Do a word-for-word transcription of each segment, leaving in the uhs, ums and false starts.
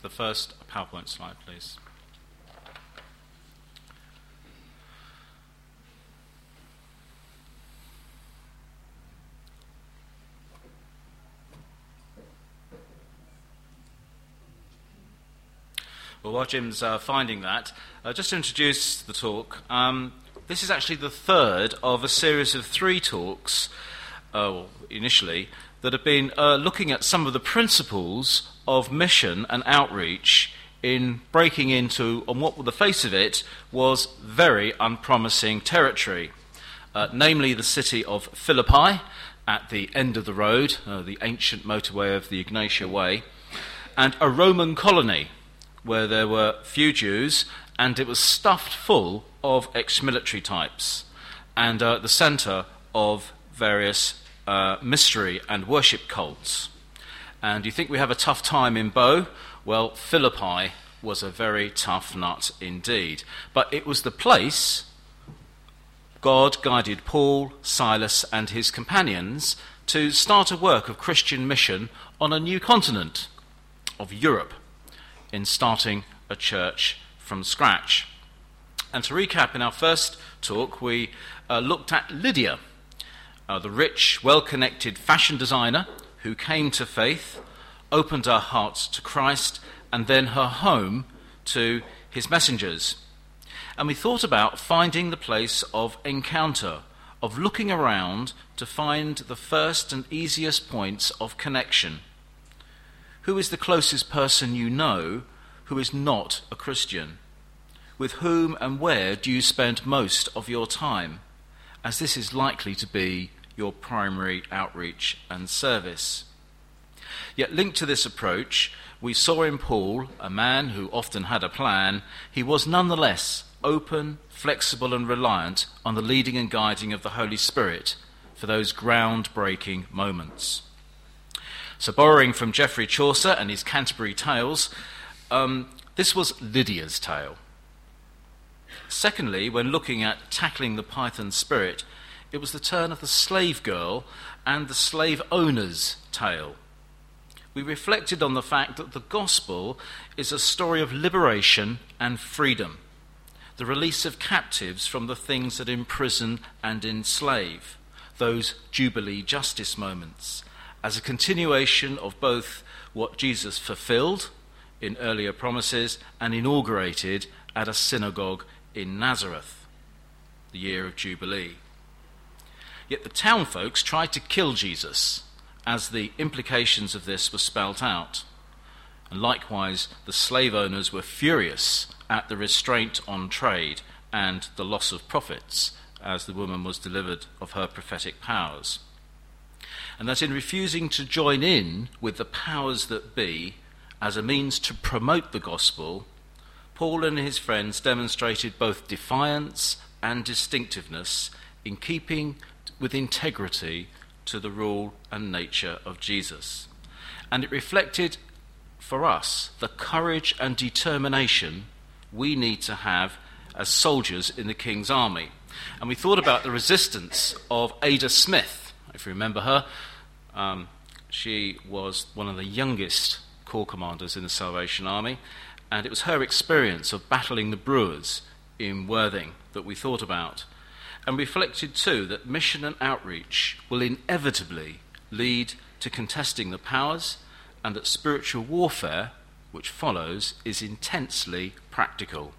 The first PowerPoint slide, please. Well, while Jim's uh, finding that, uh, just to introduce the talk, um, this is actually the third of a series of three talks, uh, well, initially, that have been uh, looking at some of the principles of mission and outreach in breaking into, on what, with the face of it, was very unpromising territory, uh, namely the city of Philippi at the end of the road, uh, the ancient motorway of the Egnatia Way, and a Roman colony, where there were few Jews, and it was stuffed full of ex-military types, and uh, the centre of various uh, mystery and worship cults. And you think we have a tough time in Bow? Well, Philippi was a very tough nut indeed. But it was the place God guided Paul, Silas, and his companions to start a work of Christian mission on a new continent of Europe, in starting a church from scratch. And to recap, in our first talk, we uh, looked at Lydia, uh, the rich, well-connected fashion designer who came to faith, opened her heart to Christ, and then her home to his messengers. And we thought about finding the place of encounter, of looking around to find the first and easiest points of connection. Who is the closest person you know who is not a Christian? With whom and where do you spend most of your time, as this is likely to be your primary outreach and service? Yet linked to this approach, we saw in Paul, a man who often had a plan, he was nonetheless open, flexible and reliant on the leading and guiding of the Holy Spirit for those ground-breaking moments. So borrowing from Geoffrey Chaucer and his Canterbury Tales, um, this was Lydia's tale. Secondly, when looking at tackling the Python spirit, it was the turn of the slave girl and the slave owner's tale. We reflected on the fact that the gospel is a story of liberation and freedom, the release of captives from the things that imprison and enslave, those Jubilee justice moments, as a continuation of both what Jesus fulfilled in earlier promises and inaugurated at a synagogue in Nazareth, the year of Jubilee. Yet the town folks tried to kill Jesus as the implications of this were spelt out. And likewise, the slave owners were furious at the restraint on trade and the loss of profits as the woman was delivered of her prophetic powers. And that in refusing to join in with the powers that be as a means to promote the gospel, Paul and his friends demonstrated both defiance and distinctiveness in keeping with integrity to the rule and nature of Jesus. And it reflected for us the courage and determination we need to have as soldiers in the King's army. And we thought about the resistance of Ada Smith, if you remember her. Um, she was one of the youngest corps commanders in the Salvation Army, and it was her experience of battling the Brewers in Worthing that we thought about. And reflected too that mission and outreach will inevitably lead to contesting the powers, and that spiritual warfare, which follows, is intensely practical.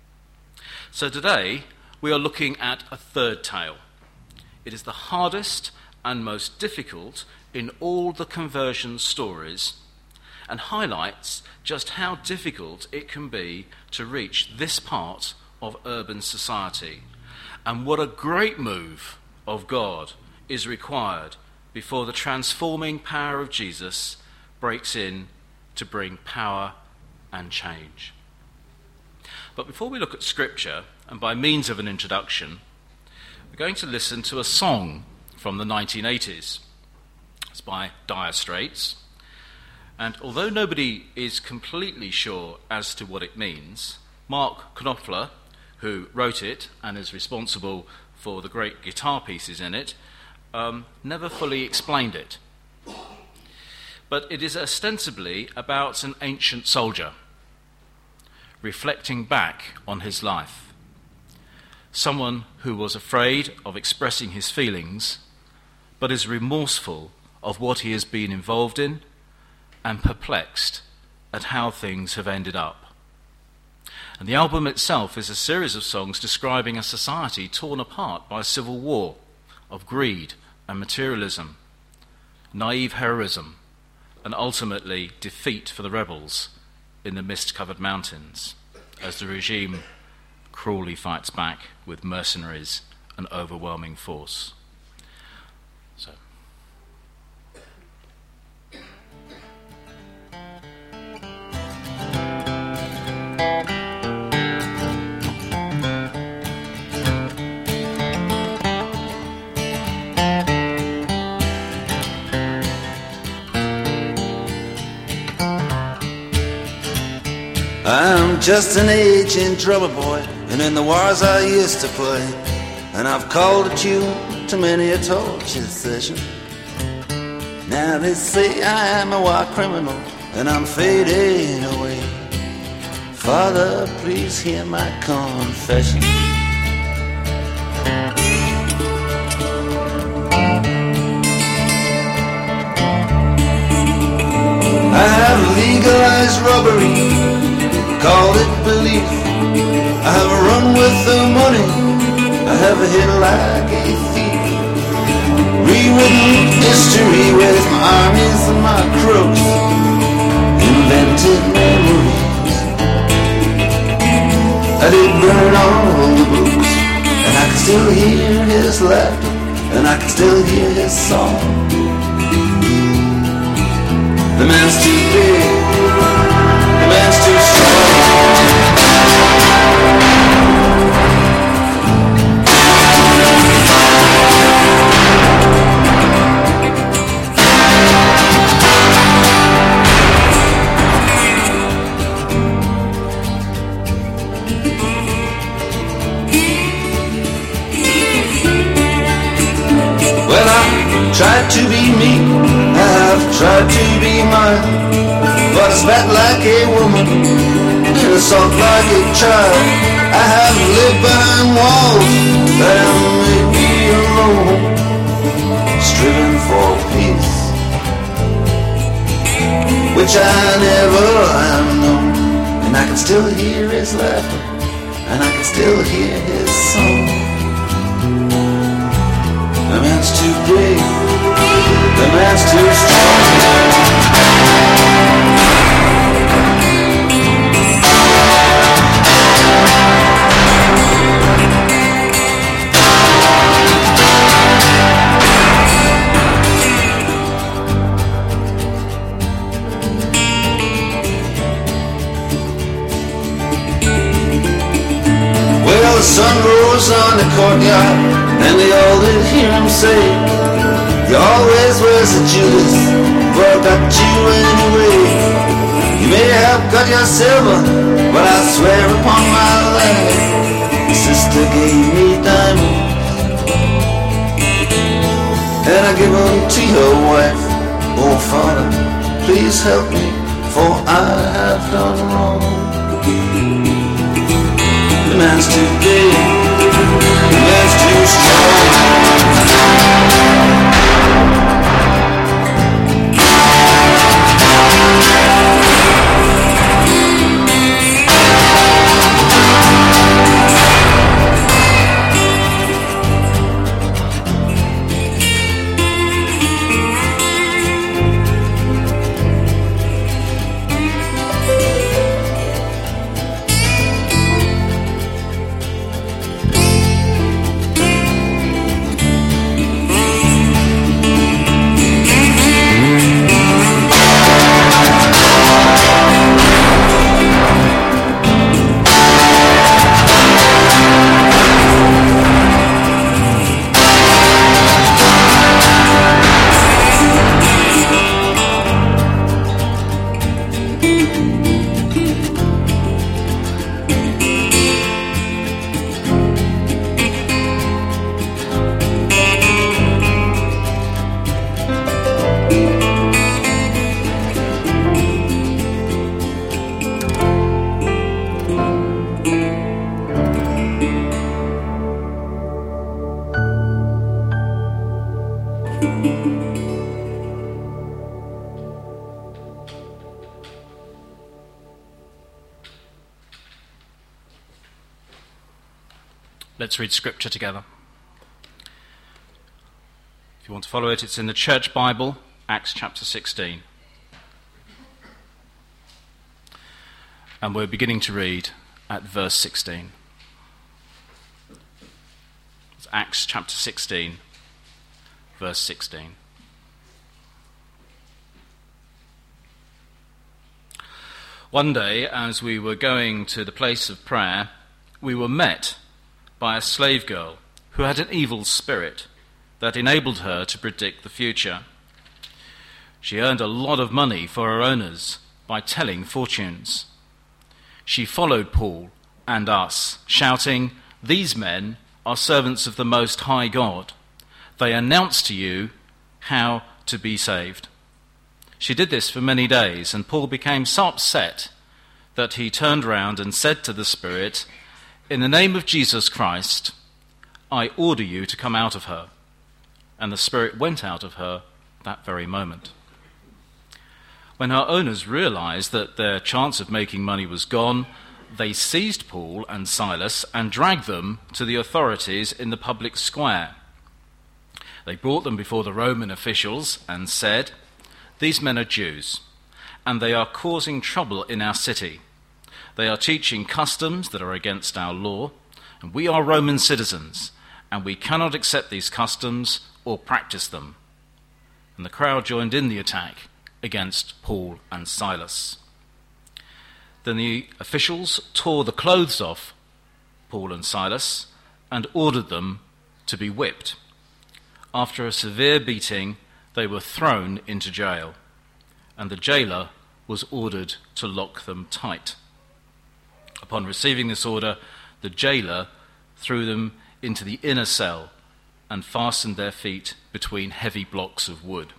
So today we are looking at a third tale. It is the hardest and most difficult in all the conversion stories, and highlights just how difficult it can be to reach this part of urban society, and what a great move of God is required before the transforming power of Jesus breaks in to bring power and change. But before we look at Scripture, and by means of an introduction, we're going to listen to a song from the nineteen eighties. It's by Dire Straits. And although nobody is completely sure as to what it means, Mark Knopfler, who wrote it and is responsible for the great guitar pieces in it, um, never fully explained it. but it is ostensibly about an ancient soldier reflecting back on his life. Someone who was afraid of expressing his feelings, but is remorseful of what he has been involved in and perplexed at how things have ended up. And the album itself is a series of songs describing a society torn apart by civil war, of greed and materialism, naive heroism, and ultimately defeat for the rebels in the mist-covered mountains as the regime cruelly fights back with mercenaries and overwhelming force. So. I'm just an aging drummer boy, and in the wars I used to play, and I've called a tune to many a torture session. Now they say I am a war criminal, and I'm fading away. Father, please hear my confession. I have legalized robbery, call it belief. I have run with the money, I have hit like a thief. Rewritten history with my armies and my crooks, invented memories. I did burn all the books, and I can still hear his laughter, and I can still hear his song. The man's too big, the man's too strong. Well, I tried to be me, I have tried to be mine, but I spat like a woman and assault like a child. I have lived behind walls that have made me alone, striven for peace, which I never have known. And I can still hear his laughter, and I can still hear his song. The man's too big, the man's too strong. Well, the sun rose on the courtyard, and they all did hear him say, "You always was a Judas, but I got you anyway. You may have got your silver, but I swear upon my life, your sister gave me diamonds, and I give them to your wife. Oh, Father, please help me, for I have done wrong." The man's too big, the man's too strong. Let's read scripture together. If you want to follow it, it's in the Church Bible, Acts chapter sixteen. And we're beginning to read at verse sixteen. It's Acts chapter sixteen, verse sixteen. One day, as we were going to the place of prayer, we were met by a slave girl who had an evil spirit that enabled her to predict the future. She earned a lot of money for her owners by telling fortunes. She followed Paul and us, shouting, "These men are servants of the Most High God. They announce to you how to be saved." She did this for many days, and Paul became so upset that he turned round and said to the Spirit, "In the name of Jesus Christ, I order you to come out of her." And the spirit went out of her that very moment. When her owners realized that their chance of making money was gone, they seized Paul and Silas and dragged them to the authorities in the public square. They brought them before the Roman officials and said, "These men are Jews, and they are causing trouble in our city. They are teaching customs that are against our law, and we are Roman citizens, and we cannot accept these customs or practice them." And the crowd joined in the attack against Paul and Silas. Then the officials tore the clothes off Paul and Silas and ordered them to be whipped. After a severe beating, they were thrown into jail, and the jailer was ordered to lock them tight. Upon receiving this order, the jailer threw them into the inner cell and fastened their feet between heavy blocks of wood.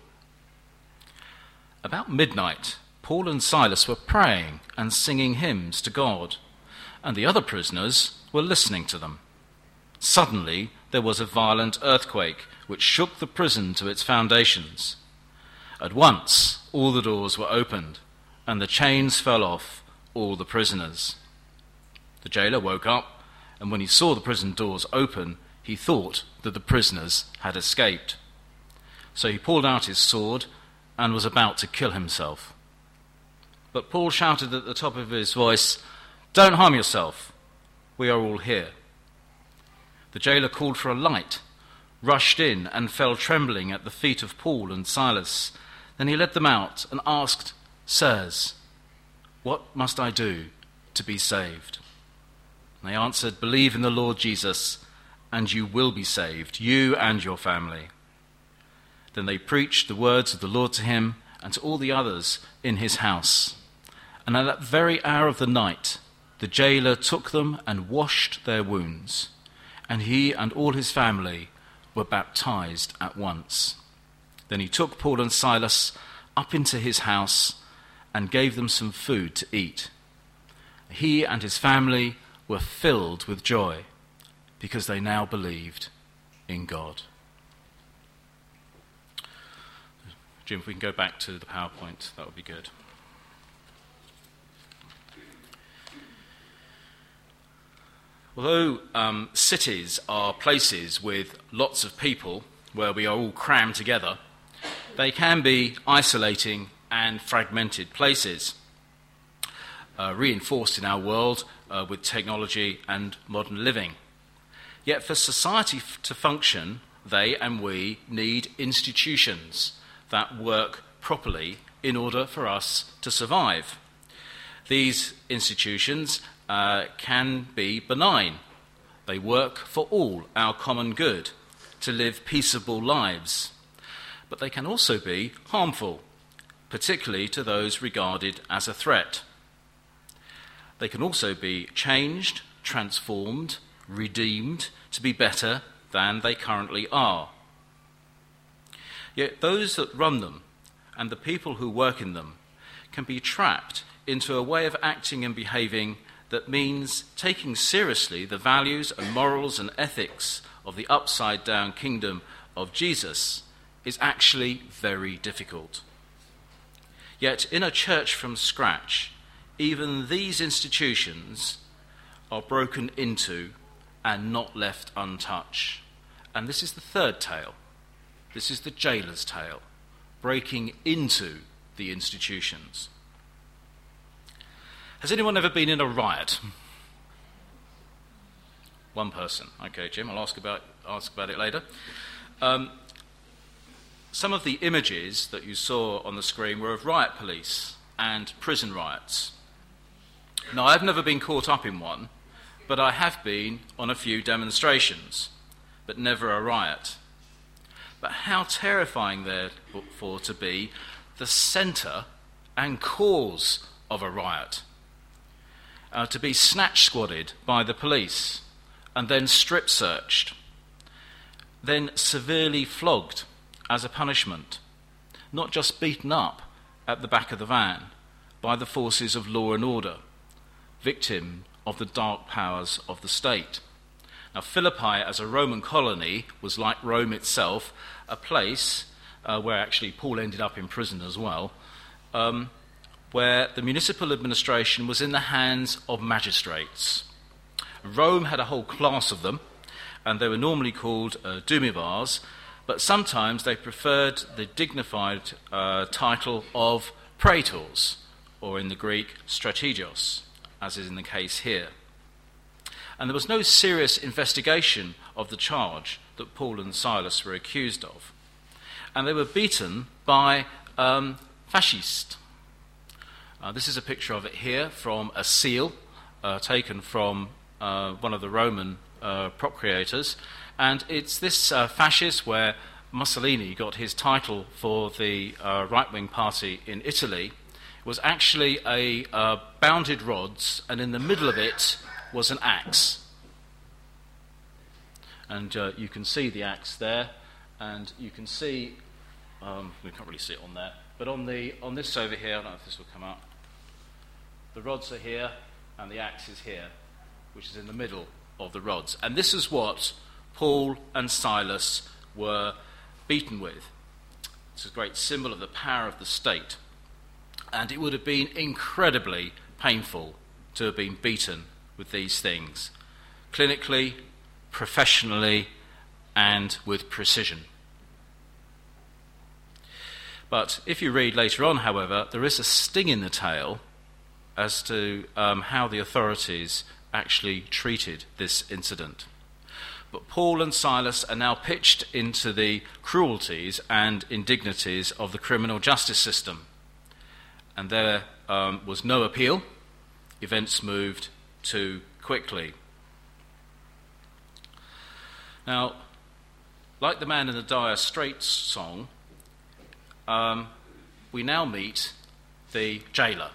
About midnight, Paul and Silas were praying and singing hymns to God, and the other prisoners were listening to them. Suddenly, there was a violent earthquake which shook the prison to its foundations. At once, all the doors were opened, and the chains fell off all the prisoners. The jailer woke up, and when he saw the prison doors open, he thought that the prisoners had escaped. So he pulled out his sword and was about to kill himself. But Paul shouted at the top of his voice, "Don't harm yourself. We are all here." The jailer called for a light, rushed in, and fell trembling at the feet of Paul and Silas. Then he led them out and asked, "Sirs, what must I do to be saved?" And they answered, "Believe in the Lord Jesus, and you will be saved, you and your family." Then they preached the words of the Lord to him and to all the others in his house. And at that very hour of the night, the jailer took them and washed their wounds, and he and all his family were baptized at once. Then he took Paul and Silas up into his house and gave them some food to eat. He and his family were filled with joy because they now believed in God. Jim, if we can go back to the PowerPoint, that would be good. Although um, cities are places with lots of people where we are all crammed together, they can be isolating and fragmented places, uh, reinforced in our world uh, with technology and modern living. Yet for society f- to function, they and we need institutions that work properly in order for us to survive. These institutions uh, can be benign. They work for all our common good, to live peaceable lives. But they can also be harmful, particularly to those regarded as a threat. They can also be changed, transformed, redeemed to be better than they currently are. Yet those that run them and the people who work in them can be trapped into a way of acting and behaving that means taking seriously the values and morals and ethics of the upside-down kingdom of Jesus is actually very difficult. Yet in a church from scratch, even these institutions are broken into and not left untouched. And this is the third tale. This is the jailer's tale, breaking into the institutions. Has anyone ever been in a riot? One person. Okay, Jim, I'll ask about, ask about it later. Um, some of the images that you saw on the screen were of riot police and prison riots. Now, I've never been caught up in one, but I have been on a few demonstrations, but never a riot. But how terrifying therefore to be the centre and cause of a riot. Uh, to be snatch squadded by the police and then strip searched, then severely flogged as a punishment, not just beaten up at the back of the van by the forces of law and order, victim of the dark powers of the state. Now, Philippi, as a Roman colony, was like Rome itself, a place uh, where actually Paul ended up in prison as well, um, where the municipal administration was in the hands of magistrates. Rome had a whole class of them, and they were normally called uh, dumivars, but sometimes they preferred the dignified uh, title of praetors, or in the Greek, strategios, as is in the case here. And there was no serious investigation of the charge that Paul and Silas were accused of. And they were beaten by um, fascists. Uh, this is a picture of it here from a seal uh, taken from uh, one of the Roman uh, procurators. And it's this uh, fascist where Mussolini got his title for the uh, right-wing party in Italy. It was actually a uh, bounded rods, and in the middle of it was an axe. And uh, you can see the axe there, and you can see, um, we can't really see it on there, but on the on this over here, I don't know if this will come up, the rods are here, and the axe is here, which is in the middle of the rods. And this is what Paul and Silas were beaten with. It's a great symbol of the power of the state. And it would have been incredibly painful to have been beaten with these things, clinically, professionally, and with precision. But if you read later on, however, there is a sting in the tale as to um, how the authorities actually treated this incident. But Paul and Silas are now pitched into the cruelties and indignities of the criminal justice system. And there um, was no appeal. Events moved too quickly. Now, like the Man in the Dire Straits song, um, we now meet the jailer.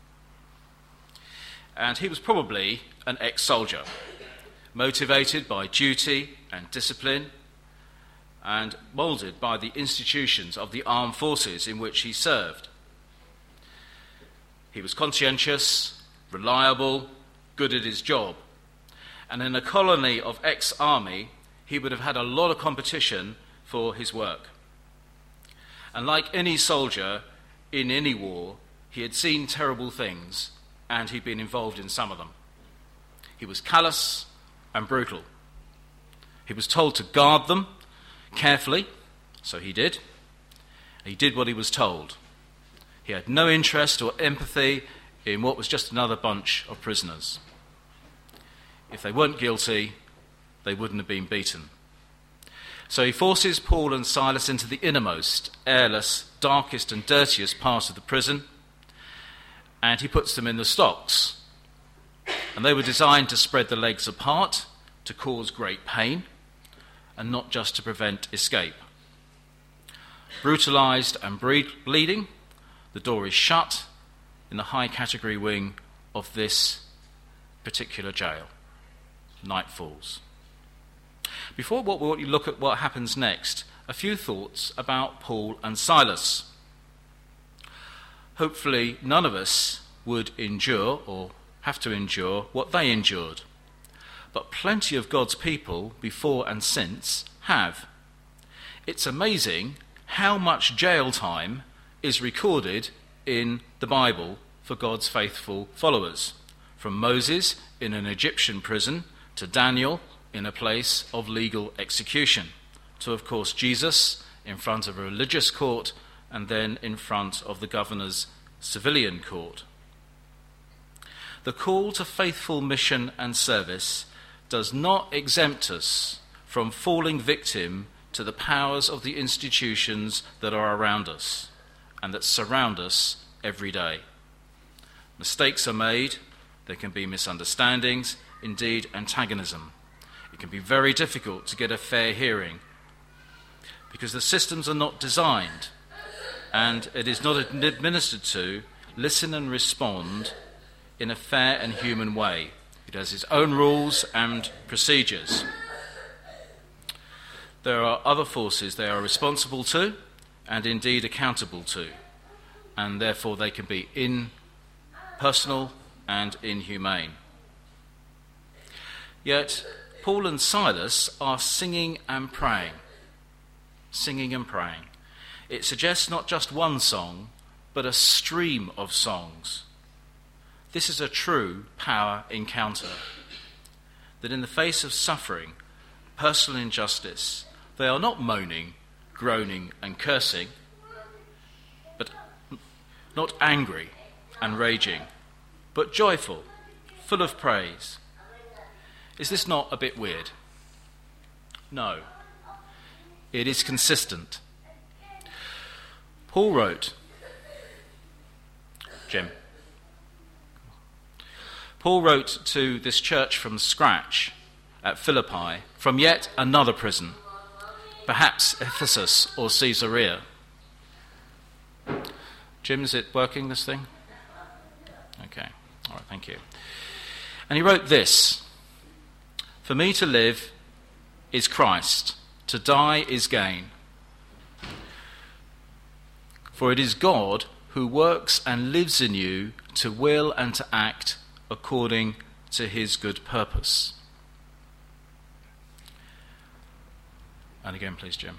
And he was probably an ex-soldier, motivated by duty and discipline, and moulded by the institutions of the armed forces in which he served. He was conscientious, reliable, good at his job. And in a colony of ex-army, he would have had a lot of competition for his work. And like any soldier in any war, he had seen terrible things, and he'd been involved in some of them. He was callous and brutal. He was told to guard them carefully, so he did. He did what he was told. He had no interest or empathy in what was just another bunch of prisoners. If they weren't guilty, they wouldn't have been beaten. So he forces Paul and Silas into the innermost, airless, darkest and dirtiest part of the prison, and he puts them in the stocks. And they were designed to spread the legs apart, to cause great pain, and not just to prevent escape. Brutalized and bleeding, the door is shut in the high category wing of this particular jail. Night falls. Before what we look at what happens next, a few thoughts about Paul and Silas. Hopefully none of us would endure or have to endure what they endured. But plenty of God's people before and since have. It's amazing how much jail time is recorded in the Bible for God's faithful followers. From Moses in an Egyptian prison to Daniel in a place of legal execution, to, of course, Jesus in front of a religious court and then in front of the governor's civilian court. The call to faithful mission and service does not exempt us from falling victim to the powers of the institutions that are around us and that surround us every day. Mistakes are made, there can be misunderstandings, indeed antagonism. It can be very difficult to get a fair hearing because the systems are not designed and it is not administered to listen and respond in a fair and human way. It has its own rules and procedures. There are other forces they are responsible to and indeed accountable to, and therefore they can be impersonal and inhumane. Yet Paul and Silas are singing and praying, singing and praying. It suggests not just one song, but a stream of songs. This is a true power encounter, that in the face of suffering, personal injustice, they are not moaning, groaning and cursing, but not angry and raging, but joyful, full of praise. Is this not a bit weird? No. It is consistent. Paul wrote, Jim, Paul wrote to this church from scratch at Philippi from yet another prison, perhaps Ephesus or Caesarea. Jim, is it working, this thing? Okay, all right, thank you. And he wrote this: "For me to live is Christ, to die is gain. For it is God who works and lives in you to will and to act according to his good purpose." And again, please, Jim.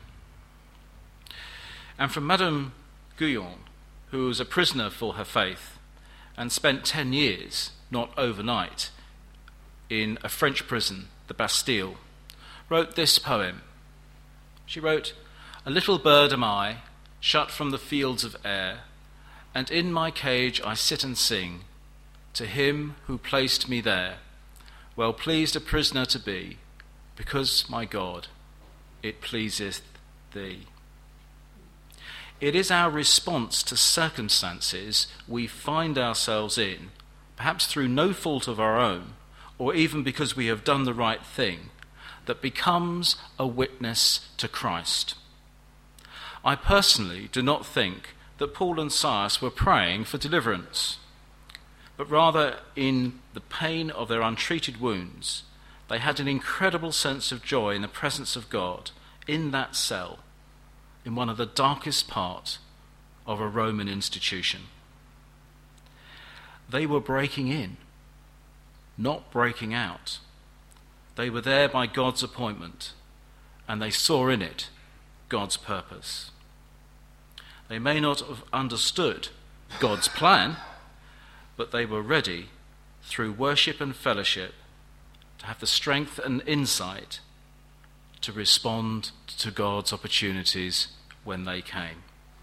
And from Madame Guyon, who was a prisoner for her faith and spent ten years, not overnight, in a French prison, the Bastille, wrote this poem. She wrote, "A little bird am I, shut from the fields of air, and in my cage I sit and sing to him who placed me there, well pleased a prisoner to be, because, my God, it pleaseth thee." It is our response to circumstances we find ourselves in, perhaps through no fault of our own, or even because we have done the right thing, that becomes a witness to Christ. I personally do not think that Paul and Silas were praying for deliverance, but rather in the pain of their untreated wounds, they had an incredible sense of joy in the presence of God in that cell, in one of the darkest parts of a Roman institution. They were breaking in, not breaking out. They were there by God's appointment, and they saw in it God's purpose. They may not have understood God's plan, but they were ready, through worship and fellowship, to have the strength and insight to respond to God's opportunities when they came.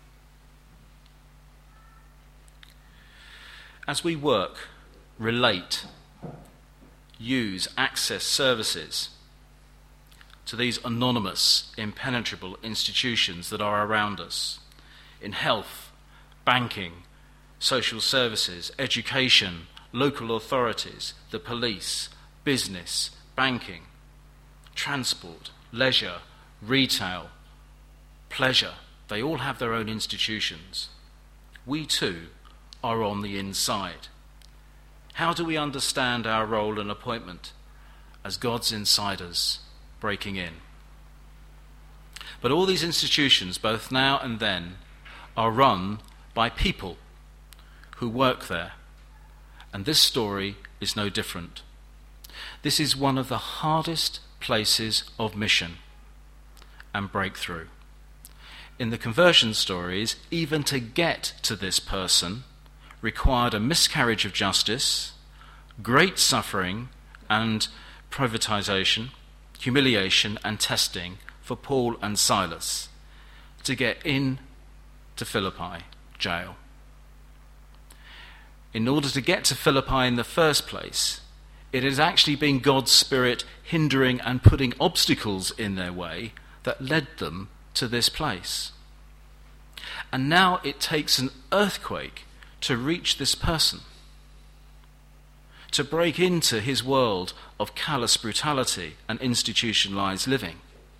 As we work, relate, use, access services to these anonymous, impenetrable institutions that are around us, in health, banking, social services, education, local authorities, the police, business, banking, transport, leisure, retail, pleasure, they all have their own institutions. We too are on the inside. How do we understand our role and appointment as God's insiders breaking in? But all these institutions, both now and then, are run by people who work there. And this story is no different. This is one of the hardest places of mission and breakthrough. In the conversion stories, even to get to this person required a miscarriage of justice, great suffering and privatization, humiliation and testing for Paul and Silas to get in to Philippi jail. In order to get to Philippi in the first place, it has actually been God's Spirit hindering and putting obstacles in their way that led them to this place. And now it takes an earthquake to reach this person, to break into his world of callous brutality and institutionalized living.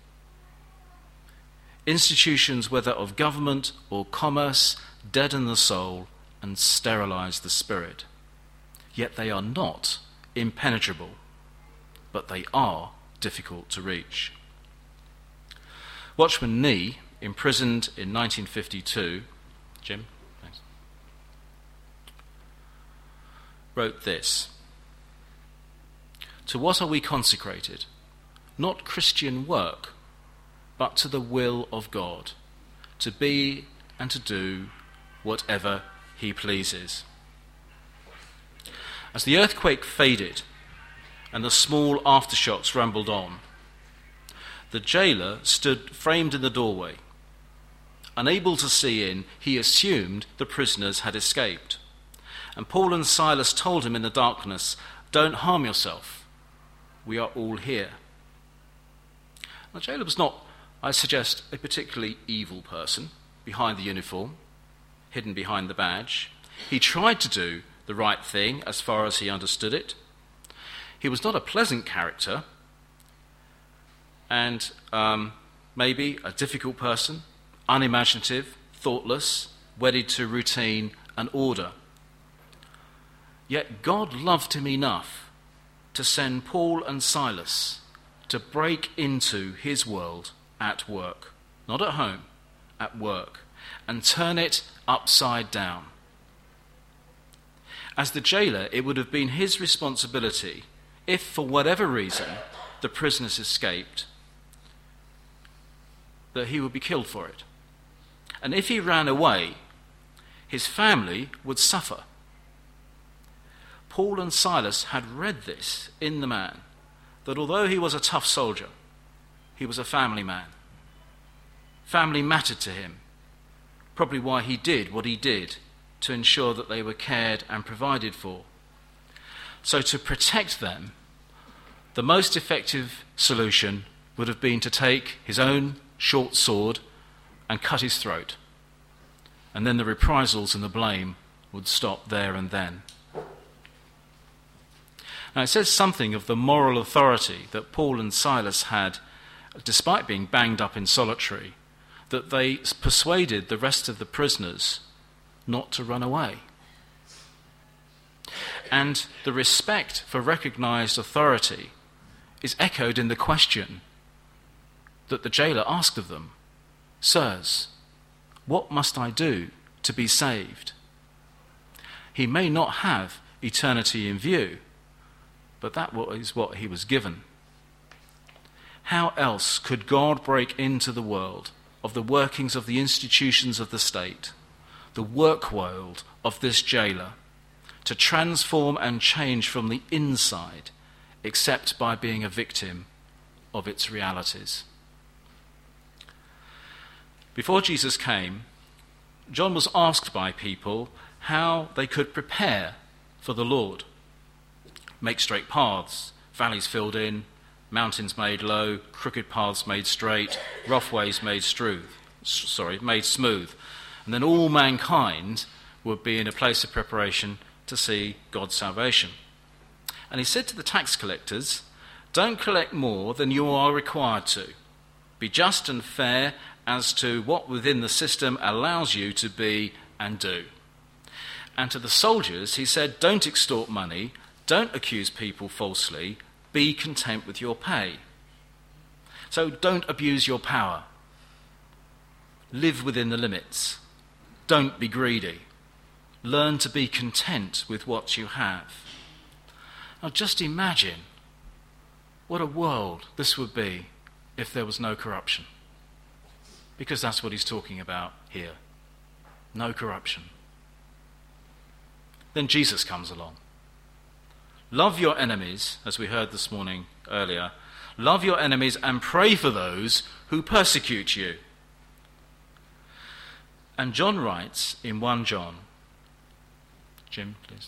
Institutions, whether of government or commerce, deaden the soul and sterilize the spirit. Yet they are not impenetrable, but they are difficult to reach. Watchman Nee, imprisoned in nineteen fifty-two, Jim, thanks, wrote this: "To what are we consecrated? Not Christian work, but to the will of God, to be and to do whatever he pleases." As the earthquake faded and the small aftershocks rumbled on, the jailer stood framed in the doorway. Unable to see in, he assumed the prisoners had escaped. And Paul and Silas told him in the darkness, "Don't harm yourself. We are all here." The jailer was not, I suggest, a particularly evil person behind the uniform, hidden behind the badge. He tried to do the right thing as far as he understood it. He was not a pleasant character, and um, maybe a difficult person, unimaginative, thoughtless, wedded to routine and order. Yet God loved him enough to send Paul and Silas to break into his world at work, not at home, at work, and turn it upside down. As the jailer, it would have been his responsibility if, for whatever reason, the prisoners escaped, that he would be killed for it. And if he ran away, his family would suffer. Paul and Silas had read this in the man, that although he was a tough soldier, he was a family man. Family mattered to him, probably why he did what he did, to ensure that they were cared and provided for. So to protect them, the most effective solution would have been to take his own short sword and cut his throat. And then the reprisals and the blame would stop there and then. Now it says something of the moral authority that Paul and Silas had, despite being banged up in solitary, that they persuaded the rest of the prisoners not to run away. And the respect for recognized authority is echoed in the question that the jailer asked of them: "Sirs, what must I do to be saved?" He may not have eternity in view, but that is what he was given. How else could God break into the world of the workings of the institutions of the state, the work world of this jailer, to transform and change from the inside, except by being a victim of its realities? Before Jesus came, John was asked by people how they could prepare for the Lord. Make straight paths, valleys filled in, mountains made low, crooked paths made straight, rough ways made smooth, sorry, made smooth. And then all mankind would be in a place of preparation to see God's salvation. And he said to the tax collectors, "Don't collect more than you are required to. Be just and fair as to what within the system allows you to be and do." And to the soldiers he said, "Don't extort money, don't accuse people falsely, be content with your pay." So don't abuse your power. Live within the limits. Don't be greedy. Learn to be content with what you have. Now just imagine what a world this would be if there was no corruption. Because that's what he's talking about here. No corruption. Then Jesus comes along. Love your enemies, as we heard this morning earlier. Love your enemies and pray for those who persecute you. And John writes in First John, Jim, please.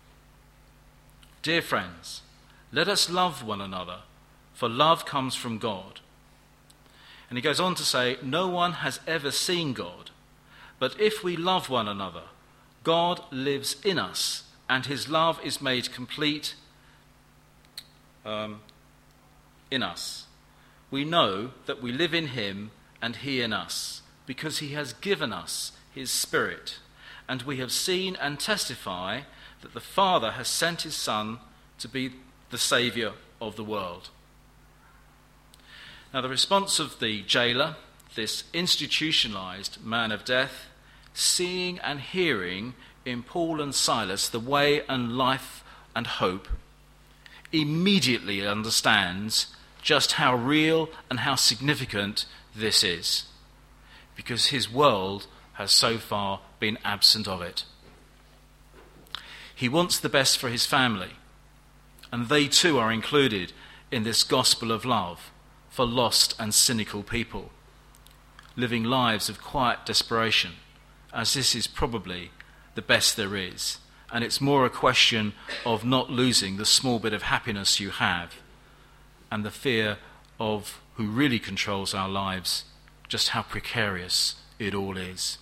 Dear friends, let us love one another, for love comes from God. And he goes on to say, no one has ever seen God, but if we love one another, God lives in us, and his love is made complete um, in us. We know that we live in him and he in us, because he has given us his Spirit, and we have seen and testify that the Father has sent his Son to be the Saviour of the world. Now, the response of the jailer, this institutionalized man of death, seeing and hearing in Paul and Silas the way and life and hope, immediately understands just how real and how significant this is, because his world has so far been absent of it. He wants the best for his family, and they too are included in this gospel of love for lost and cynical people, living lives of quiet desperation, as this is probably the best there is, and it's more a question of not losing the small bit of happiness you have and the fear of who really controls our lives, just how precarious it all is.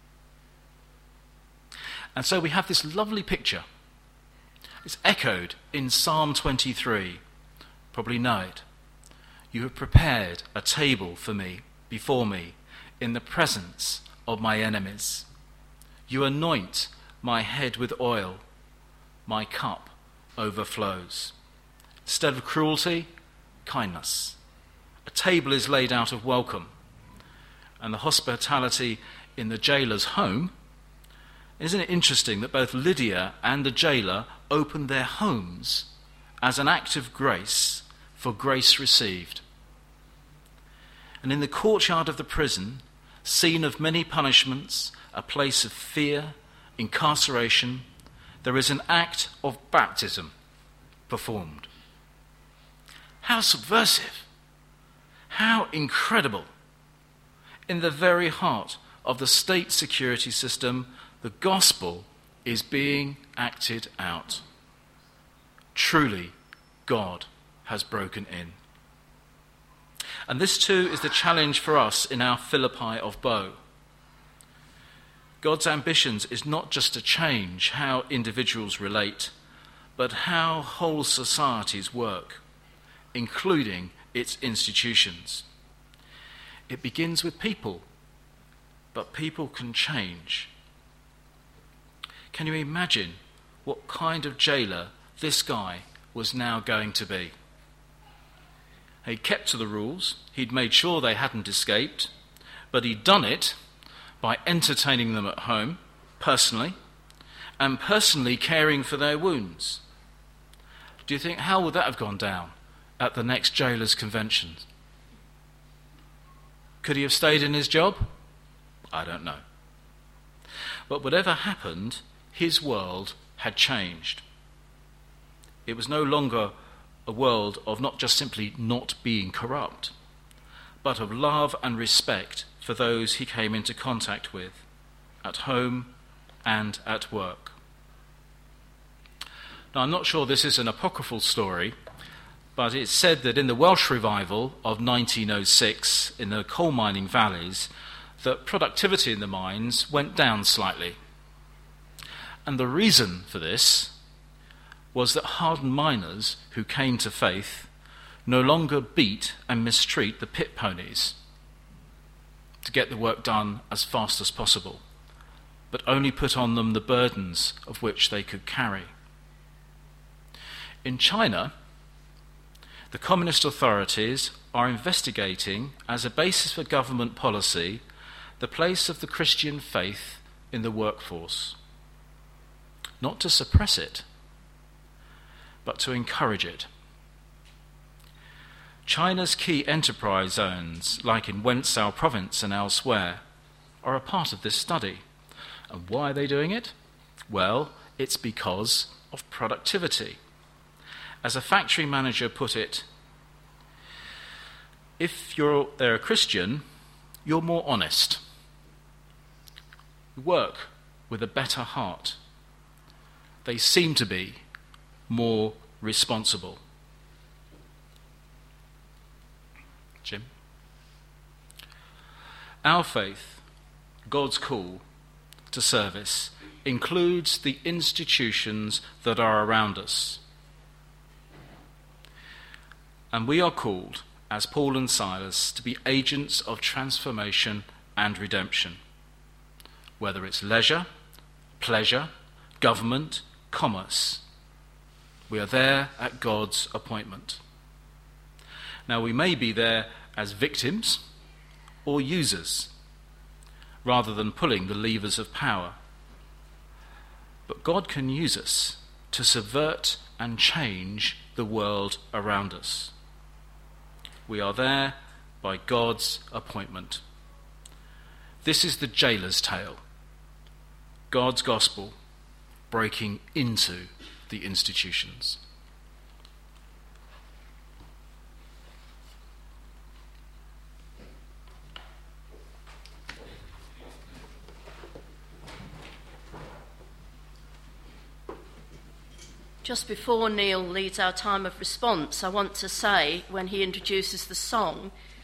And so we have this lovely picture. It's echoed in Psalm twenty-three. Probably know it. You have prepared a table for me, before me, in the presence of my enemies. You anoint my head with oil. My cup overflows. Instead of cruelty, kindness. A table is laid out of welcome. And the hospitality in the jailer's home, isn't it interesting that both Lydia and the jailer opened their homes as an act of grace for grace received? And in the courtyard of the prison, scene of many punishments, a place of fear, incarceration, there is an act of baptism performed. How subversive! How incredible! In the very heart of the state security system, the gospel is being acted out. Truly, God has broken in. And this too is the challenge for us in our Philippi of Bow. God's ambitions is not just to change how individuals relate, but how whole societies work, including its institutions. It begins with people, but people can change. Can you imagine what kind of jailer this guy was now going to be? He'd kept to the rules, he'd made sure they hadn't escaped, but he'd done it by entertaining them at home, personally, and personally caring for their wounds. Do you think, how would that have gone down at the next jailers' convention? Could he have stayed in his job? I don't know. But whatever happened, his world had changed. It was no longer a world of not just simply not being corrupt, but of love and respect for those he came into contact with, at home and at work. Now, I'm not sure this is an apocryphal story, but it's said that in the Welsh revival of nineteen oh six in the coal mining valleys, that productivity in the mines went down slightly. And the reason for this was that hardened miners who came to faith no longer beat and mistreat the pit ponies to get the work done as fast as possible, but only put on them the burdens of which they could carry. In China, the communist authorities are investigating, as a basis for government policy, the place of the Christian faith in the workforce. Not to suppress it, but to encourage it. China's key enterprise zones, like in Wenzhou province and elsewhere, are a part of this study. And why are they doing it? Well, it's because of productivity. As a factory manager put it, if you're, they're a Christian, you're more honest. You work with a better heart. They seem to be more responsible. Jim? Our faith, God's call to service, includes the institutions that are around us. And we are called, as Paul and Silas, to be agents of transformation and redemption. Whether it's leisure, pleasure, government, commerce, we are there at God's appointment. Now, we may be there as victims or users, rather than pulling the levers of power. But God can use us to subvert and change the world around us. We are there by God's appointment. This is the jailer's tale. God's gospel breaking into the institutions. Just before Neil leads our time of response, I want to say, when he introduces the song,